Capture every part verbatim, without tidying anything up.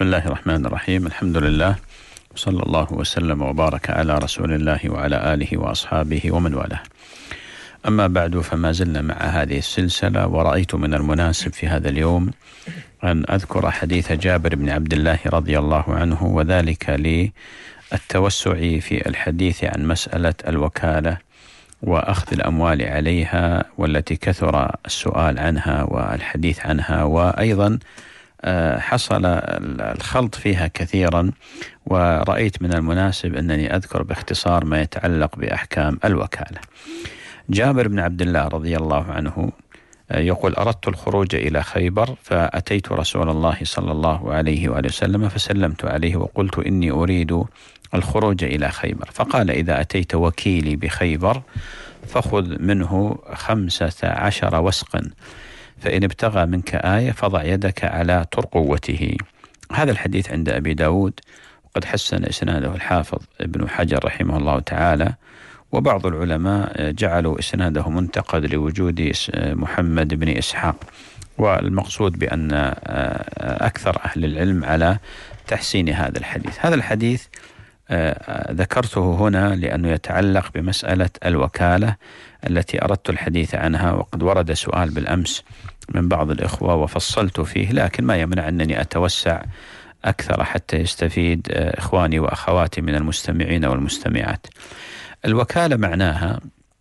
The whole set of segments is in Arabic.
بسم الله الرحمن الرحيم. الحمد لله وصلى الله وسلم وبارك على رسول الله وعلى آله وأصحابه ومن والاه. أما بعد، فما زلنا مع هذه السلسلة، ورأيت من المناسب في هذا اليوم أن أذكر حديث جابر بن عبد الله رضي الله عنه، وذلك للتوسع في الحديث عن مسألة الوكالة وأخذ الأموال عليها، والتي كثر السؤال عنها والحديث عنها، وأيضا حصل الخلط فيها كثيرا، ورأيت من المناسب أنني أذكر باختصار ما يتعلق بأحكام الوكالة. جابر بن عبد الله رضي الله عنه يقول: أردت الخروج إلى خيبر، فأتيت رسول الله صلى الله عليه وآله وسلم فسلمت عليه وقلت إني أريد الخروج إلى خيبر، فقال: إذا أتيت وكيلي بخيبر فخذ منه خمسة عشر وسقا، فإن ابتغى منك آية فضع يدك على ترقوته. هذا الحديث عند أبي داود، وقد حسن إسناده الحافظ ابن حجر رحمه الله تعالى، وبعض العلماء جعلوا إسناده منتقد لوجود محمد بن إسحاق، والمقصود بأن أكثر أهل العلم على تحسين هذا الحديث. هذا الحديث ذكرته هنا لأنه يتعلق بمسألة الوكالة التي أردت الحديث عنها، وقد ورد سؤال بالأمس من بعض الإخوة وفصلت فيه، لكن ما يمنع أنني أتوسع أكثر حتى يستفيد إخواني وأخواتي من المستمعين والمستمعات. الوكالة معناها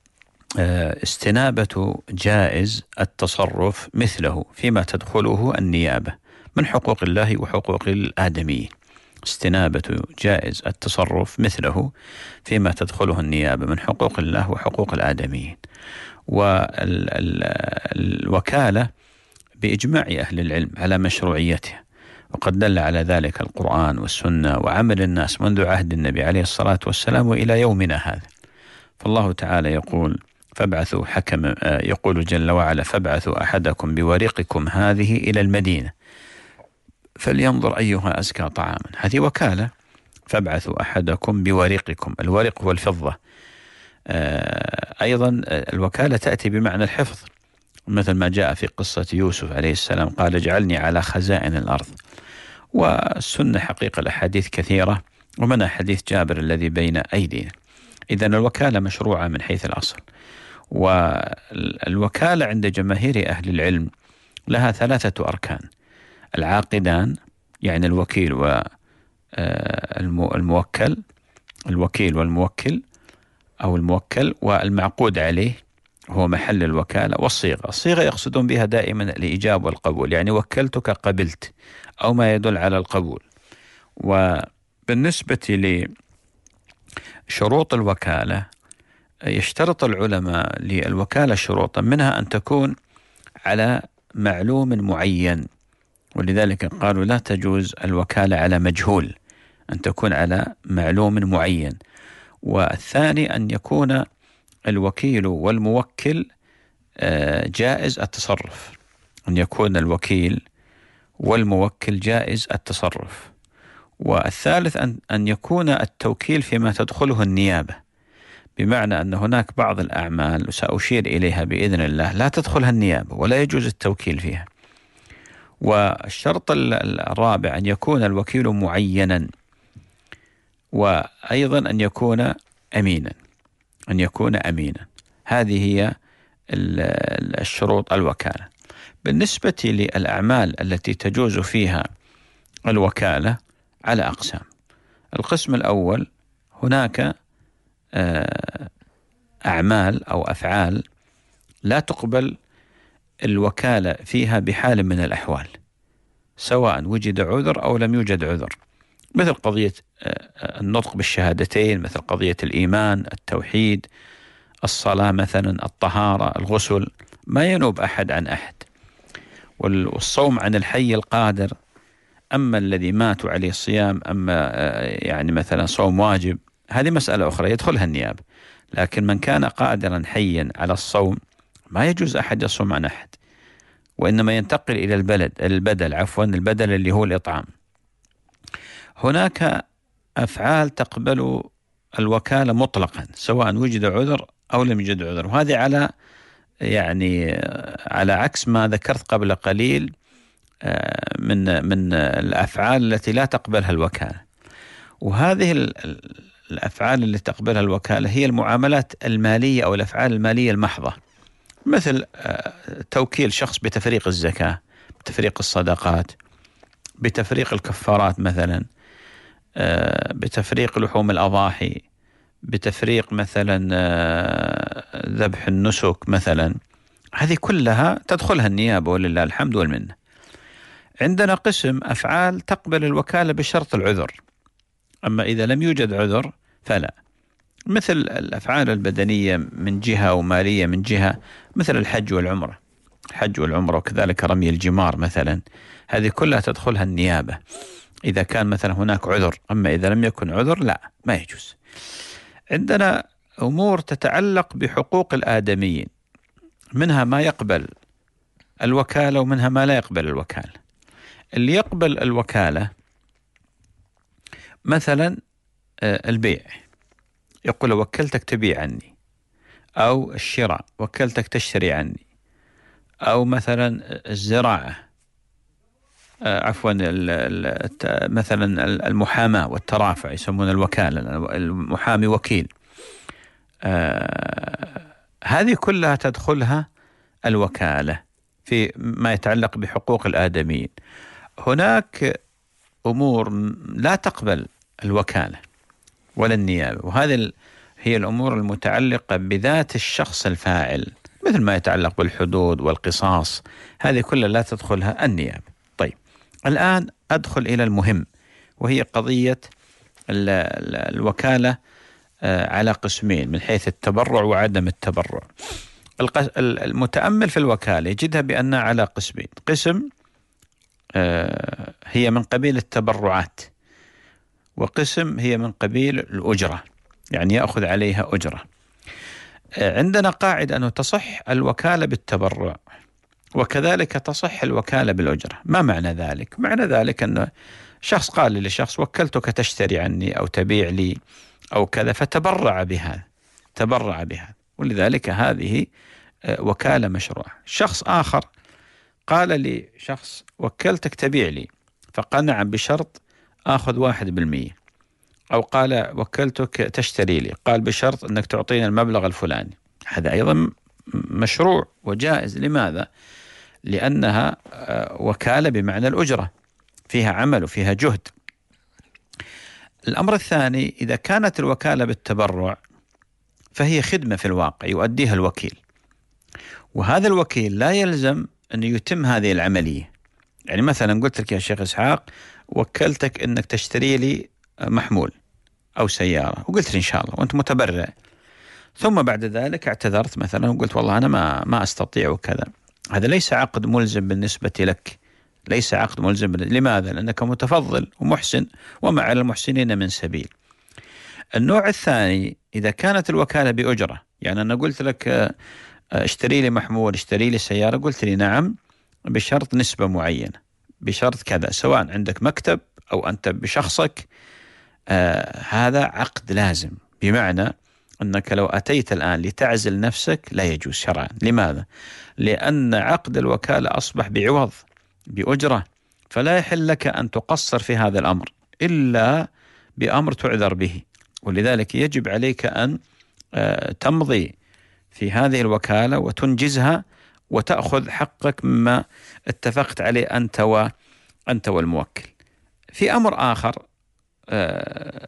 استنابة جائز التصرف مثله فيما تدخله النيابة من حقوق الله وحقوق الآدميين. استنابة جائز التصرف مثله فيما تدخله النيابة من حقوق الله وحقوق الآدميين. والوكالة بإجماع أهل العلم على مشروعيتها، وقد دل على ذلك القرآن والسنة وعمل الناس منذ عهد النبي عليه الصلاة والسلام وإلى يومنا هذا. فالله تعالى يقول: فابعثوا حكما، يقول جل وعلا: فابعثوا أحدكم بورقكم هذه إلى المدينة فلينظر أيها أزكى طعاما. هذه وكالة. فابعثوا أحدكم بورقكم، الورق هو الفضة. أيضا الوكالة تأتي بمعنى الحفظ، مثل ما جاء في قصة يوسف عليه السلام، قال: اجعلني على خزائن الأرض. والسنة حقيقة الأحاديث كثيرة، ومنها حديث جابر الذي بين أيدينا. إذن الوكالة مشروعة من حيث الأصل. والوكالة عند جماهير أهل العلم لها ثلاثة أركان: العاقدان، يعني الوكيل والموكل، الوكيل والموكل أو الموكل، والمعقود عليه هو محل الوكالة، والصيغة. الصيغة يقصدون بها دائما الإيجاب والقبول، يعني وكلتك قبلت، أو ما يدل على القبول. وبالنسبة لشروط الوكالة، يشترط العلماء للوكالة شروطا، منها أن تكون على معلوم معين، ولذلك قالوا لا تجوز الوكالة على مجهول، أن تكون على معلوم معين. والثاني أن يكون الوكيل والموكل جائز التصرف، أن يكون الوكيل والموكل جائز التصرف. والثالث أن أن يكون التوكيل فيما تدخله النيابة، بمعنى أن هناك بعض الأعمال وسأشير إليها بإذن الله لا تدخلها النيابة ولا يجوز التوكيل فيها. والشرط الرابع أن يكون الوكيل معينا، وأيضا أن يكون أمينا، أن يكون أمينا. هذه هي الشروط الوكالة. بالنسبة للأعمال التي تجوز فيها الوكالة على أقسام. القسم الأول، هناك أعمال أو أفعال لا تقبل الوكالة فيها بحال من الأحوال، سواء وجد عذر أو لم يوجد عذر، مثل قضية النطق بالشهادتين، مثل قضية الإيمان، التوحيد، الصلاة مثلا، الطهارة، الغسل، ما ينوب أحد عن أحد. والصوم عن الحي القادر، أما الذي مات عليه الصيام، أما يعني مثلا صوم واجب، هذه مسألة أخرى يدخلها النيابة. لكن من كان قادرا حيا على الصوم ما يجوز أحد يصوم عن أحد، وإنما ينتقل إلى البلد البدل عفوا البدل اللي هو الإطعام. هناك أفعال تقبل الوكالة مطلقا، سواء وجد عذر أو لم يوجد عذر، وهذه على يعني على عكس ما ذكرت قبل قليل من من الأفعال التي لا تقبلها الوكالة. وهذه الأفعال التي تقبلها الوكالة هي المعاملات المالية أو الأفعال المالية المحضة، مثل توكيل شخص بتفريق الزكاة، بتفريق الصدقات، بتفريق الكفارات مثلا، بتفريق لحوم الأضاحي، بتفريق مثلا ذبح النسك مثلا. هذه كلها تدخلها النيابة ولله الحمد والمنة. عندنا قسم أفعال تقبل الوكالة بشرط العذر، أما إذا لم يوجد عذر فلا، مثل الأفعال البدنية من جهة ومالية من جهة، مثل الحج والعمرة، الحج والعمرة وكذلك رمي الجمار مثلا. هذه كلها تدخلها النيابة إذا كان مثلا هناك عذر، أما إذا لم يكن عذر لا، ما يجوز. عندنا أمور تتعلق بحقوق الآدميين، منها ما يقبل الوكالة ومنها ما لا يقبل الوكالة. اللي يقبل الوكالة مثلا البيع، يقول وكلتك تبيع عني، أو الشراء وكلتك تشتري عني، أو مثلا الزراعة، عفوا مثلا المحاماة والترافع يسمون الوكالة، المحامي وكيل. آه هذه كلها تدخلها الوكالة في ما يتعلق بحقوق الآدميين. هناك أمور لا تقبل الوكالة ولا النيابة، وهذه هي الأمور المتعلقة بذات الشخص الفاعل، مثل ما يتعلق بالحدود والقصاص، هذه كلها لا تدخلها النيابة. طيب الآن أدخل إلى المهم، وهي قضية الوكالة على قسمين من حيث التبرع وعدم التبرع. المتأمل في الوكالة يجدها بأنها على قسمين، قسم هي من قبيل التبرعات، وقسم هي من قبيل الأجرة، يعني يأخذ عليها أجرة. عندنا قاعدة أنه تصح الوكالة بالتبرع، وكذلك تصح الوكالة بالأجرة. ما معنى ذلك؟ معنى ذلك أنه شخص قال لشخص وكلتك تشتري عني أو تبيع لي أو كذا، فتبرع بهذا، تبرع بهذا، ولذلك هذه وكالة مشروعة. شخص آخر قال لي شخص وكلتك تبيع لي، فقنع بشرط آخذ واحد بالمية، أو قال وكلتك تشتري لي، قال بشرط أنك تعطينا المبلغ الفلاني. هذا أيضا مشروع وجائز. لماذا؟ لأنها وكالة بمعنى الأجرة، فيها عمل وفيها جهد. الأمر الثاني، إذا كانت الوكالة بالتبرع فهي خدمة في الواقع يؤديها الوكيل، وهذا الوكيل لا يلزم أن يتم هذه العملية. يعني مثلا قلت لك يا شيخ إسحاق وكلتك أنك تشتري لي محمول أو سيارة، وقلت لي إن شاء الله وأنت متبرع، ثم بعد ذلك اعتذرت مثلا وقلت والله أنا ما ما أستطيع وكذا، هذا ليس عقد ملزم بالنسبة لك، ليس عقد ملزم. لماذا؟ لأنك متفضل ومحسن، وما على المحسنين من سبيل. النوع الثاني، إذا كانت الوكالة بأجرة، يعني أنا قلت لك اشتري لي محمول، اشتري لي سيارة، قلت لي نعم بشرط نسبة معينة، بشرط كذا، سواء عندك مكتب أو أنت بشخصك، آه هذا عقد لازم. بمعنى أنك لو أتيت الآن لتعزل نفسك لا يجوز شرعا. لماذا؟ لأن عقد الوكالة أصبح بعوض، بأجرة، فلا يحل لك أن تقصر في هذا الأمر إلا بأمر تعذر به. ولذلك يجب عليك أن آه تمضي في هذه الوكالة وتنجزها وتأخذ حقك مما اتفقت عليه أنت وأنت والموكل. في أمر آخر آه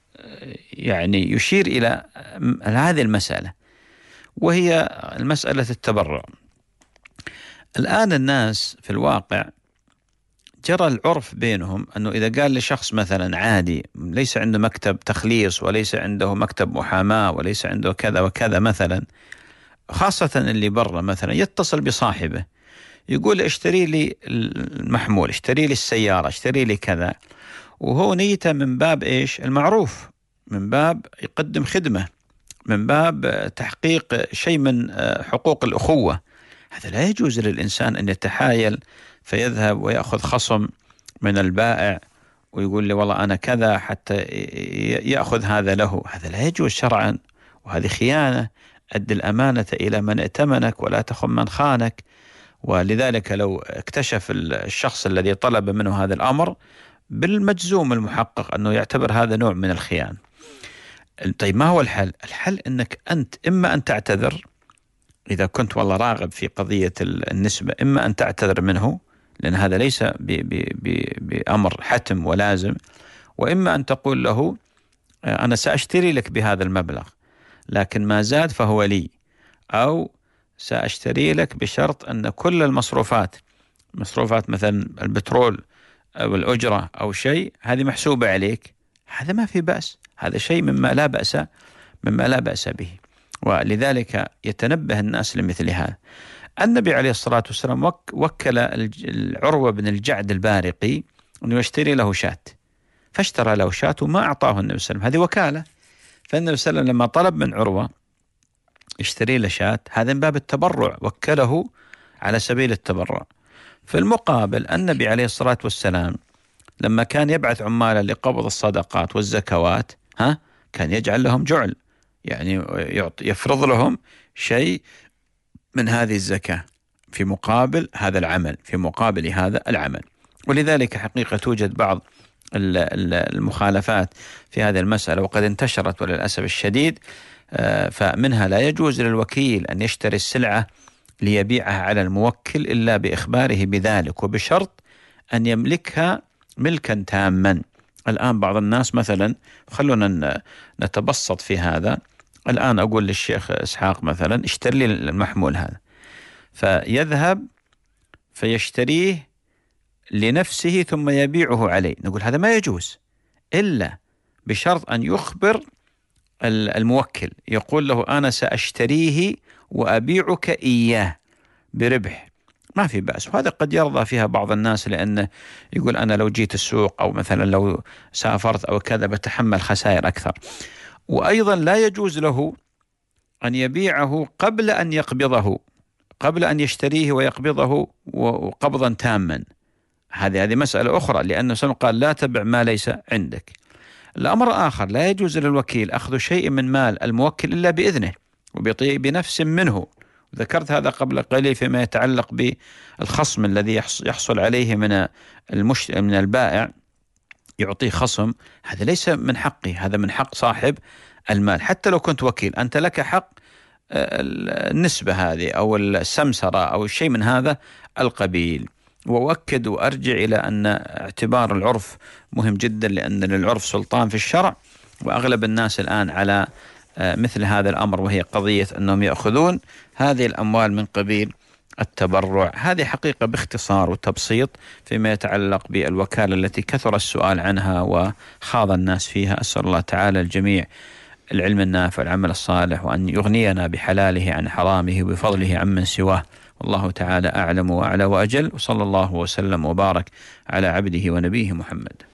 يعني يشير إلى هذه المسألة، وهي المسألة التبرع. الآن الناس في الواقع جرى العرف بينهم أنه إذا قال لشخص مثلا عادي ليس عنده مكتب تخليص وليس عنده مكتب محاماة وليس عنده كذا وكذا مثلا، خاصة اللي برا مثلا، يتصل بصاحبه يقول اشتري لي المحمول، اشتري لي السيارة، اشتري لي كذا، وهو نيته من باب إيش؟ المعروف، من باب يقدم خدمة، من باب تحقيق شيء من حقوق الأخوة. هذا لا يجوز للإنسان أن يتحايل فيذهب ويأخذ خصم من البائع ويقول لي والله أنا كذا حتى يأخذ هذا له. هذا لا يجوز شرعا، وهذه خيانة. أد الأمانة إلى من ائتمنك ولا تخن من خانك. ولذلك لو اكتشف الشخص الذي طلب منه هذا الأمر بالمجزوم المحقق أنه يعتبر هذا نوع من الخيانة. طيب ما هو الحل؟ الحل أنك أنت إما أن تعتذر إذا كنت والله راغب في قضية النسبة، إما أن تعتذر منه لأن هذا ليس بأمر حتم ولازم، وإما أن تقول له أنا سأشتري لك بهذا المبلغ لكن ما زاد فهو لي، أو سأشتري لك بشرط أن كل المصروفات مصروفات مثلا البترول أو الأجرة أو شيء هذه محسوبة عليك. هذا ما في بأس، هذا شيء مما لا بأس مما لا بأس به. ولذلك يتنبه الناس لمثل هذا. النبي عليه الصلاة والسلام وك وكل العروة بن الجعد البارقي أنه يشتري له شاة، فاشترى له شاة وما أعطاه النبي صلى الله عليه وسلم، هذه وكالة. فالنبي صلى الله عليه وسلم لما طلب من عروة يشتري له شاة، هذا من باب التبرع، وكله على سبيل التبرع. في المقابل النبي عليه الصلاة والسلام لما كان يبعث عمالا لقبض الصدقات والزكوات ها كان يجعل لهم جعل، يعني يفرض لهم شيء من هذه الزكاة في مقابل هذا العمل، في مقابل هذا العمل. ولذلك حقيقة توجد بعض المخالفات في هذه المسألة وقد انتشرت وللأسف الشديد. فمنها لا يجوز للوكيل أن يشتري السلعة ليبيعها على الموكل إلا بإخباره بذلك وبشرط أن يملكها ملكا تاما. الآن بعض الناس مثلا، خلونا نتبسط في هذا، الآن أقول للشيخ إسحاق مثلا اشتري لي المحمول هذا، فيذهب فيشتريه لنفسه ثم يبيعه عليه، نقول هذا ما يجوز إلا بشرط أن يخبر الموكل، يقول له أنا سأشتريه وأبيعك إياه بربح، ما في بأس. وهذا قد يرضى فيها بعض الناس لأنه يقول أنا لو جيت السوق أو مثلا لو سافرت أو كذا بتحمل خسائر أكثر. وأيضا لا يجوز له أن يبيعه قبل أن يقبضه، قبل أن يشتريه ويقبضه وقبضا تاما. هذه هذه مسألة أخرى، لأنه سنة قال لا تبع ما ليس عندك. الأمر آخر، لا يجوز للوكيل أخذ شيء من مال الموكل إلا بإذنه وبطيب نفس منه. ذكرت هذا قبل قليل فيما يتعلق بالخصم الذي يحصل عليه من المشت... من البائع، يعطيه خصم، هذا ليس من حقه، هذا من حق صاحب المال. حتى لو كنت وكيل أنت لك حق النسبة هذه أو السمسرة أو الشيء من هذا القبيل. وأؤكد وأرجع إلى أن اعتبار العرف مهم جدا، لأن للعرف سلطان في الشرع، وأغلب الناس الآن على مثل هذا الأمر، وهي قضية أنهم يأخذون هذه الأموال من قبيل التبرع. هذه حقيقة باختصار وتبسيط فيما يتعلق بالوكالة التي كثر السؤال عنها وخاض الناس فيها. أسأل الله تعالى الجميع العلم النافع والعمل الصالح، وأن يغنينا بحلاله عن حرامه وبفضله عمن سواه. والله تعالى أعلم وأعلى وأجل، وصلى الله وسلم وبارك على عبده ونبيه محمد.